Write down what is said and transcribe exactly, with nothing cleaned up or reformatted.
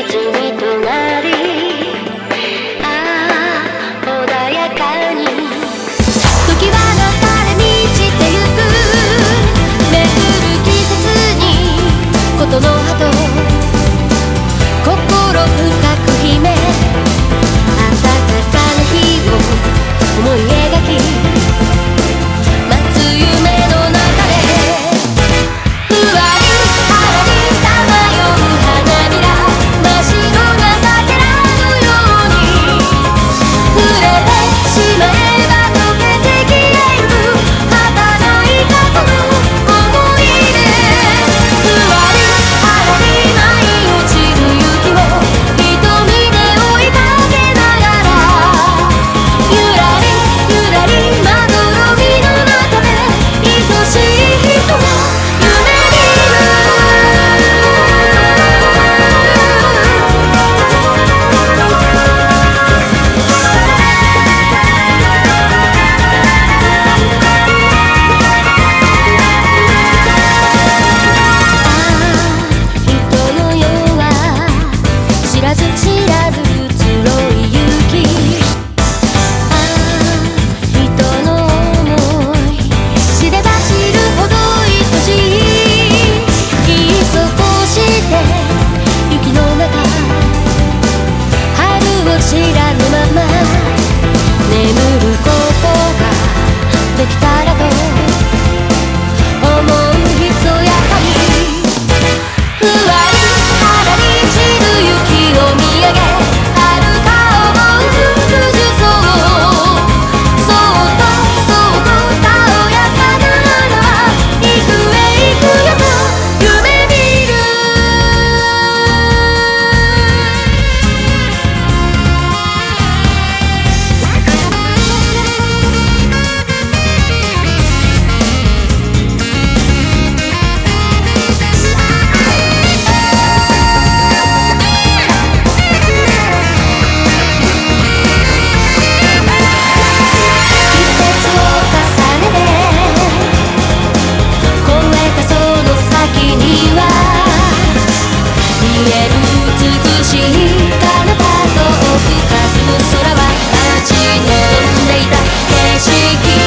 ちに隣ああ穏やかに時は流れ満ちてゆくめくる季節にことの葉と心深く秘め暖かな日を思い描き待つ夢の中でふわり腹にさまよう花びら真っ白な桜のように触れてしまえば溶けて消えゆく儚い過去の思い出ふわり腹に舞い落ちる雪を瞳で追いかけながらゆらりゆらりまどろみの中で愛しい人を夢見る人の世は知らず知らず移ろいゆきああ人の想い知れば知るほど愛しい言い過ごして雪の中春を知らぬまま眠ることができたらと思うひそやかにふわり腹に散る雪を見上げ遥か思う富士山そっとそっとたおやかな花は幾へ行くよと夢見る季節を重ねて越えたその先には見える美しい彼方遠く霞む空は待ち望んでいた景色